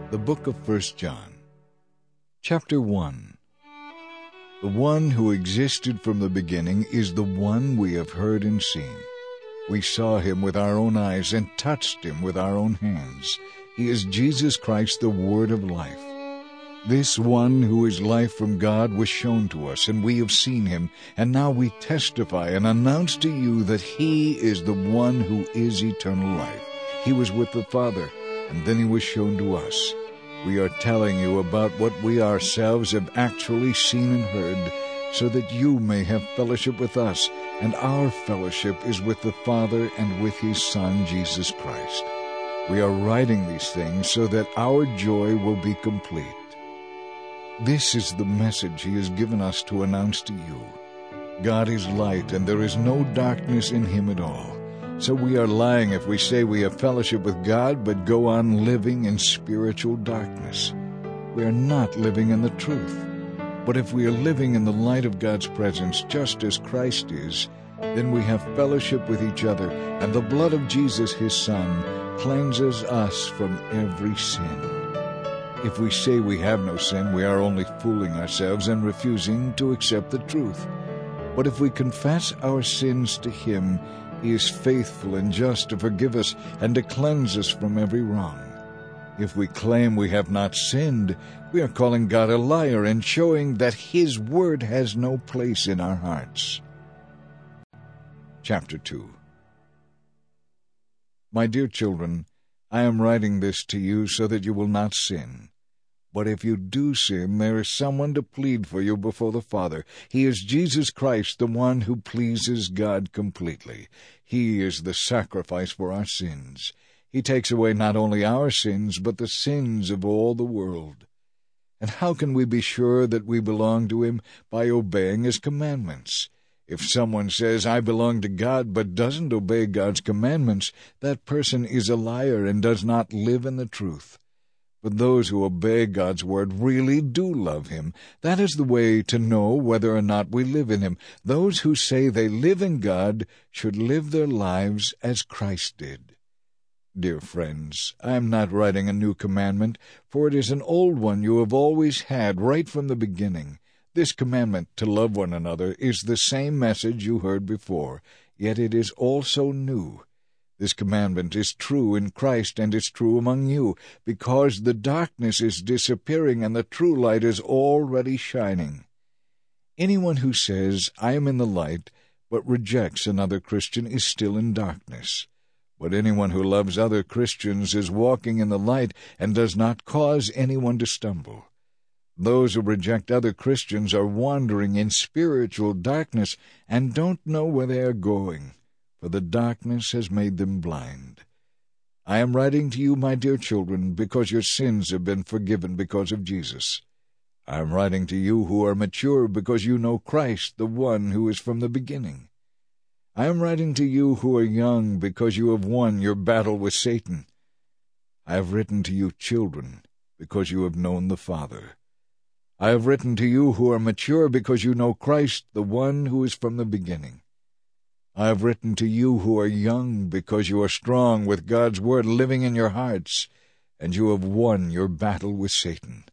The Book of 1 John. Chapter 1. The one who existed from the beginning is the one we have heard and seen. We saw him with our own eyes and touched him with our own hands. He is Jesus Christ, the Word of life. This one who is life from God was shown to us, and we have seen him, and now we testify and announce to you that he is the one who is eternal life. He was with the Father, and then he was shown to us. We are telling you about what we ourselves have actually seen and heard, so that you may have fellowship with us, and our fellowship is with the Father and with his Son, Jesus Christ. We are writing these things so that our joy will be complete. This is the message he has given us to announce to you. God is light, and there is no darkness in him at all. So we are lying if we say we have fellowship with God, but go on living in spiritual darkness. We are not living in the truth. But if we are living in the light of God's presence, just as Christ is, then we have fellowship with each other, and the blood of Jesus, his Son, cleanses us from every sin. If we say we have no sin, we are only fooling ourselves and refusing to accept the truth. But if we confess our sins to him, he is faithful and just to forgive us and to cleanse us from every wrong. If we claim we have not sinned, we are calling God a liar and showing that his word has no place in our hearts. Chapter 2. My dear children, I am writing this to you so that you will not sin. But if you do sin, there is someone to plead for you before the Father. He is Jesus Christ, the one who pleases God completely. He is the sacrifice for our sins. He takes away not only our sins, but the sins of all the world. And how can we be sure that we belong to him? By obeying his commandments. If someone says, I belong to God, but doesn't obey God's commandments, that person is a liar and does not live in the truth. But those who obey God's word really do love him. That is the way to know whether or not we live in him. Those who say they live in God should live their lives as Christ did. Dear friends, I am not writing a new commandment, for it is an old one you have always had right from the beginning. This commandment, to love one another, is the same message you heard before, yet it is also new. This commandment is true in Christ and is true among you, because the darkness is disappearing and the true light is already shining. Anyone who says, I am in the light, but rejects another Christian is still in darkness. But anyone who loves other Christians is walking in the light and does not cause anyone to stumble. Those who reject other Christians are wandering in spiritual darkness and don't know where they are going, for the darkness has made them blind. I am writing to you, my dear children, because your sins have been forgiven because of Jesus. I am writing to you who are mature because you know Christ, the one who is from the beginning. I am writing to you who are young because you have won your battle with Satan. I have written to you, children, because you have known the Father. I have written to you who are mature because you know Christ, the one who is from the beginning. I have written to you who are young because you are strong with God's word living in your hearts, and you have won your battle with Satan.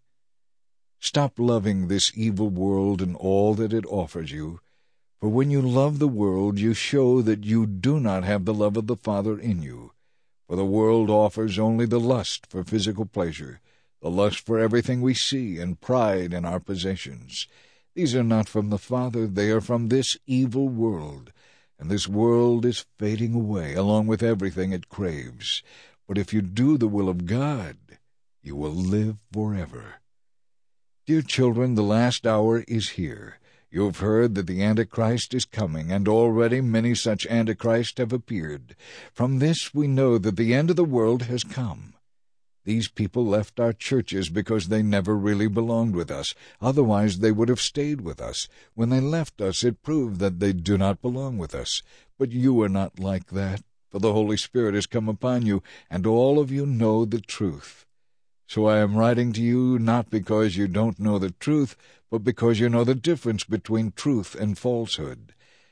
Stop loving this evil world and all that it offers you, for when you love the world, you show that you do not have the love of the Father in you. For the world offers only the lust for physical pleasure, the lust for everything we see, and pride in our possessions. These are not from the Father, they are from this evil world. And this world is fading away, along with everything it craves. But if you do the will of God, you will live forever. Dear children, the last hour is here. You have heard that the Antichrist is coming, and already many such Antichrists have appeared. From this we know that the end of the world has come. These people left our churches because they never really belonged with us. Otherwise they would have stayed with us. When they left us, it proved that they do not belong with us. But you are not like that, for the Holy Spirit has come upon you, and all of you know the truth. So I am writing to you not because you don't know the truth, but because you know the difference between truth and falsehood.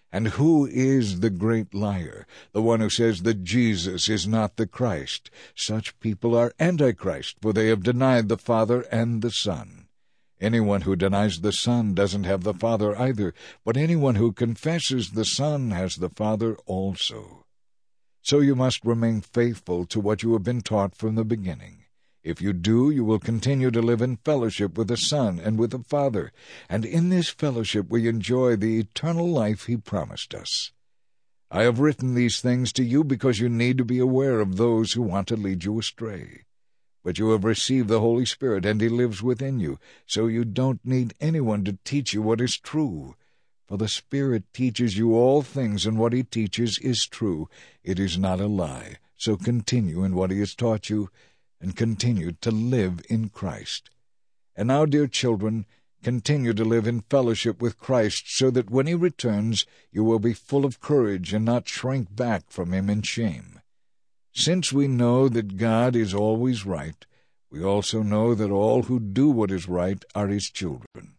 And who is the great liar? The one who says that Jesus is not the Christ. Such people are Antichrist, for they have denied the Father and the Son. Anyone who denies the Son doesn't have the Father either, but anyone who confesses the Son has the Father also. So you must remain faithful to what you have been taught from the beginning. If you do, you will continue to live in fellowship with the Son and with the Father, and in this fellowship we enjoy the eternal life He promised us. I have written these things to you because you need to be aware of those who want to lead you astray. But you have received the Holy Spirit, and He lives within you, so you don't need anyone to teach you what is true. For the Spirit teaches you all things, and what He teaches is true. It is not a lie. So continue in what He has taught you, and continue to live in Christ. And now, dear children, continue to live in fellowship with Christ, so that when He returns you will be full of courage and not shrink back from Him in shame. Since we know that God is always right, we also know that all who do what is right are His children.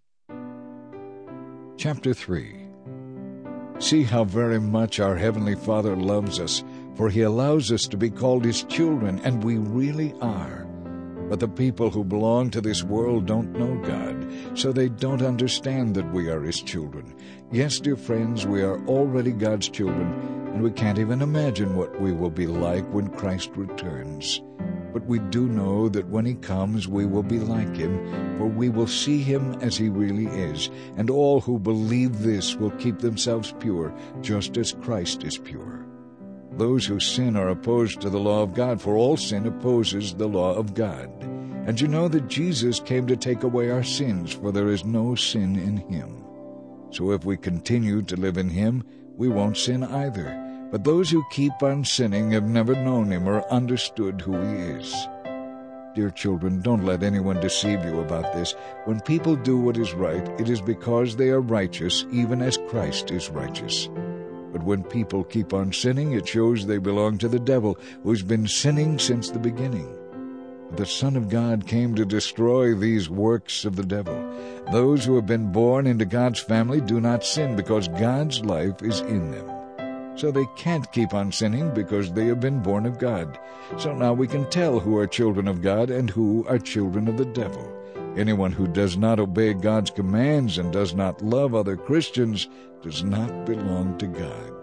Chapter 3. See how very much our Heavenly Father loves us, for He allows us to be called His children, and we really are. But the people who belong to this world don't know God, so they don't understand that we are His children. Yes, dear friends, we are already God's children, and we can't even imagine what we will be like when Christ returns. But we do know that when He comes we will be like Him, for we will see Him as He really is, and all who believe this will keep themselves pure, just as Christ is pure. Those who sin are opposed to the law of God, for all sin opposes the law of God. And you know that Jesus came to take away our sins, for there is no sin in Him. So if we continue to live in Him, we won't sin either. But those who keep on sinning have never known Him or understood who He is. Dear children, don't let anyone deceive you about this. When people do what is right, it is because they are righteous, even as Christ is righteous. But when people keep on sinning, it shows they belong to the devil, who's been sinning since the beginning. The Son of God came to destroy these works of the devil. Those who have been born into God's family do not sin because God's life is in them. So they can't keep on sinning because they have been born of God. So now we can tell who are children of God and who are children of the devil. Anyone who does not obey God's commands and does not love other Christians does not belong to God.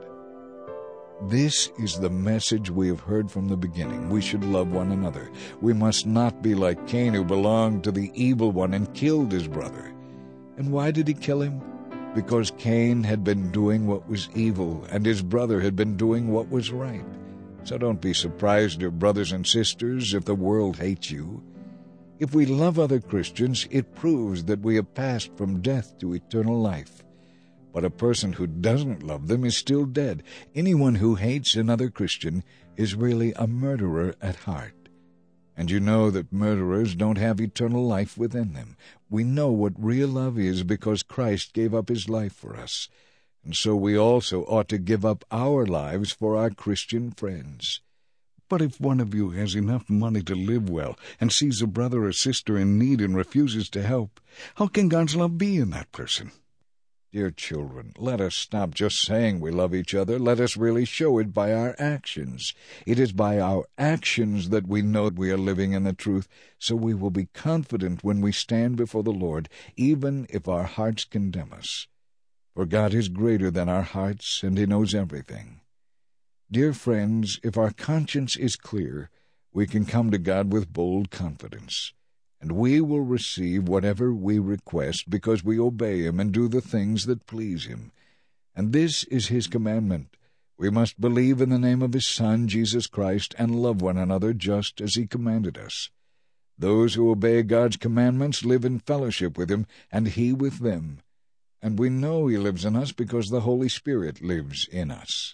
This is the message we have heard from the beginning. We should love one another. We must not be like Cain, who belonged to the evil one and killed his brother. And why did he kill him? Because Cain had been doing what was evil, and his brother had been doing what was right. So don't be surprised, dear brothers and sisters, if the world hates you. If we love other Christians, it proves that we have passed from death to eternal life. But a person who doesn't love them is still dead. Anyone who hates another Christian is really a murderer at heart. And you know that murderers don't have eternal life within them. We know what real love is because Christ gave up His life for us. And so we also ought to give up our lives for our Christian friends. But if one of you has enough money to live well and sees a brother or sister in need and refuses to help, how can God's love be in that person? Dear children, let us stop just saying we love each other. Let us really show it by our actions. It is by our actions that we know we are living in the truth, so we will be confident when we stand before the Lord, even if our hearts condemn us. For God is greater than our hearts, and He knows everything. Dear friends, if our conscience is clear, we can come to God with bold confidence. And we will receive whatever we request because we obey Him and do the things that please Him. And this is His commandment. We must believe in the name of His Son, Jesus Christ, and love one another just as He commanded us. Those who obey God's commandments live in fellowship with Him, and He with them. And we know He lives in us because the Holy Spirit lives in us.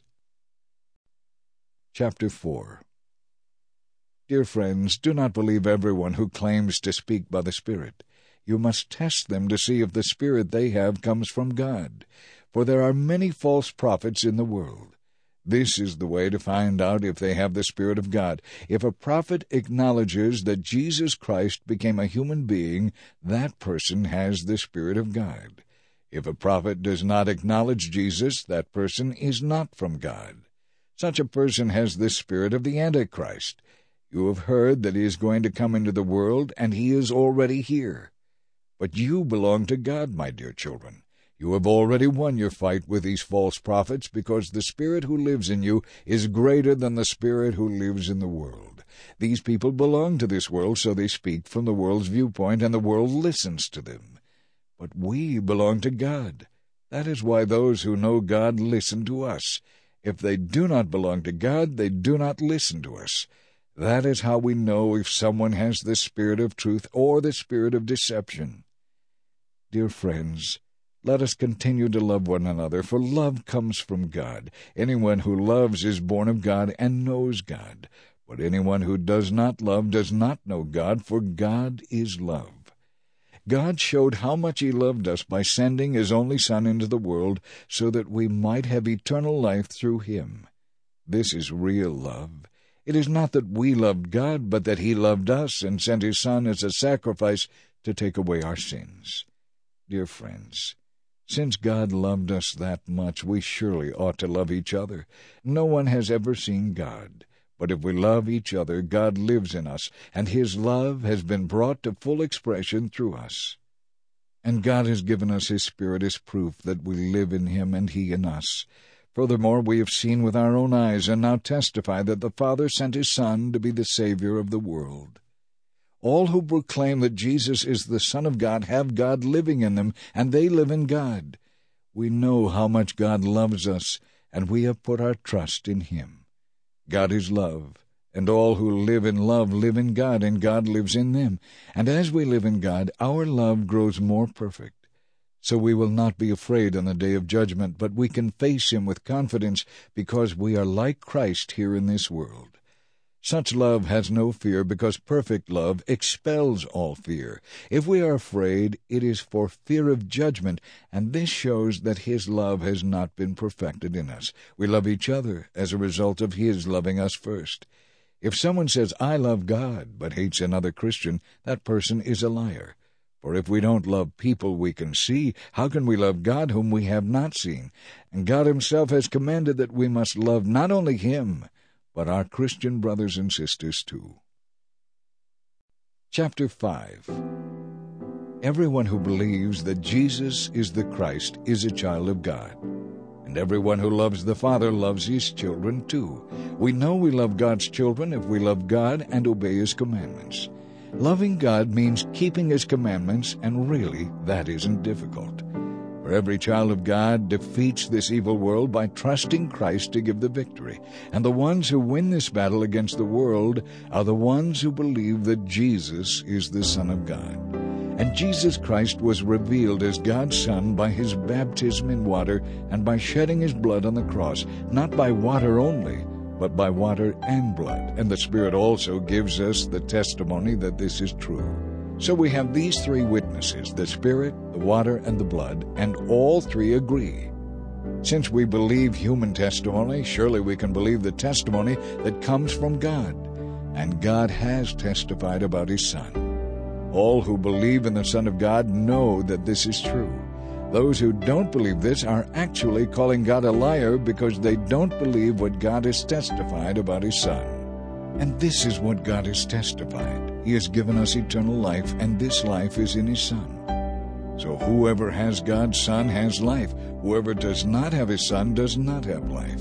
Chapter 4. Dear friends, do not believe everyone who claims to speak by the Spirit. You must test them to see if the Spirit they have comes from God. For there are many false prophets in the world. This is the way to find out if they have the Spirit of God. If a prophet acknowledges that Jesus Christ became a human being, that person has the Spirit of God. If a prophet does not acknowledge Jesus, that person is not from God. Such a person has the spirit of the Antichrist. You have heard that he is going to come into the world, and he is already here. But you belong to God, my dear children. You have already won your fight with these false prophets, because the Spirit who lives in you is greater than the Spirit who lives in the world. These people belong to this world, so they speak from the world's viewpoint, and the world listens to them. But we belong to God. That is why those who know God listen to us. If they do not belong to God, they do not listen to us. That is how we know if someone has the spirit of truth or the spirit of deception. Dear friends, let us continue to love one another, for love comes from God. Anyone who loves is born of God and knows God. But anyone who does not love does not know God, for God is love. God showed how much He loved us by sending His only Son into the world so that we might have eternal life through Him. This is real love. It is not that we loved God, but that He loved us and sent His Son as a sacrifice to take away our sins. Dear friends, since God loved us that much, we surely ought to love each other. No one has ever seen God. But if we love each other, God lives in us, and His love has been brought to full expression through us. And God has given us His Spirit as proof that we live in Him and He in us. Furthermore, we have seen with our own eyes and now testify that the Father sent His Son to be the Savior of the world. All who proclaim that Jesus is the Son of God have God living in them, and they live in God. We know how much God loves us, and we have put our trust in Him. God is love, and all who live in love live in God, and God lives in them. And as we live in God, our love grows more perfect. So we will not be afraid on the day of judgment, but we can face Him with confidence because we are like Christ here in this world. Such love has no fear, because perfect love expels all fear. If we are afraid, it is for fear of judgment, and this shows that His love has not been perfected in us. We love each other as a result of His loving us first. If someone says, "I love God," but hates another Christian, that person is a liar. For if we don't love people we can see, how can we love God whom we have not seen? And God Himself has commanded that we must love not only Him, but our Christian brothers and sisters too. Chapter 5. Everyone who believes that Jesus is the Christ is a child of God, and everyone who loves the Father loves His children too. We know we love God's children if we love God and obey His commandments. Loving God means keeping His commandments, and really, that isn't difficult. For every child of God defeats this evil world by trusting Christ to give the victory. And the ones who win this battle against the world are the ones who believe that Jesus is the Son of God. And Jesus Christ was revealed as God's Son by His baptism in water and by shedding His blood on the cross, not by water only, but by water and blood. And the Spirit also gives us the testimony that this is true. So we have these three witnesses, the Spirit, the water, and the blood, and all three agree. Since we believe human testimony, surely we can believe the testimony that comes from God. And God has testified about His Son. All who believe in the Son of God know that this is true. Those who don't believe this are actually calling God a liar because they don't believe what God has testified about His Son. And this is what God has testified. He has given us eternal life, and this life is in His Son. So whoever has God's Son has life. Whoever does not have His Son does not have life.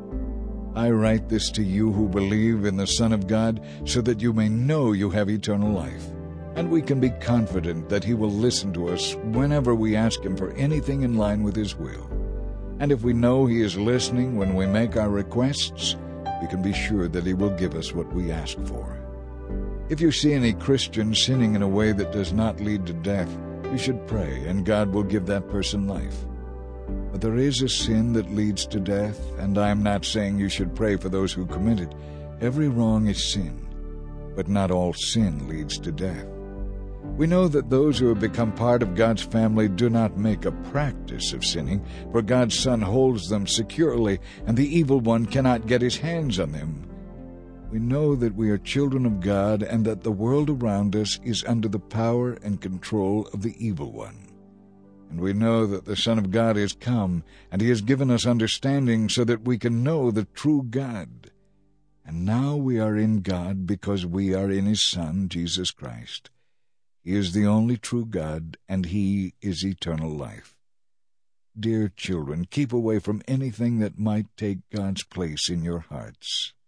I write this to you who believe in the Son of God, so that you may know you have eternal life. And we can be confident that He will listen to us whenever we ask Him for anything in line with His will. And if we know He is listening when we make our requests, we can be sure that He will give us what we ask for. If you see any Christian sinning in a way that does not lead to death, you should pray, and God will give that person life. But there is a sin that leads to death, and I am not saying you should pray for those who commit it. Every wrong is sin, but not all sin leads to death. We know that those who have become part of God's family do not make a practice of sinning, for God's Son holds them securely, and the evil one cannot get his hands on them. We know that we are children of God, and that the world around us is under the power and control of the evil one. And we know that the Son of God is come, and he has given us understanding so that we can know the true God. And now we are in God because we are in his Son, Jesus Christ. He is the only true God, and he is eternal life. Dear children, keep away from anything that might take God's place in your hearts.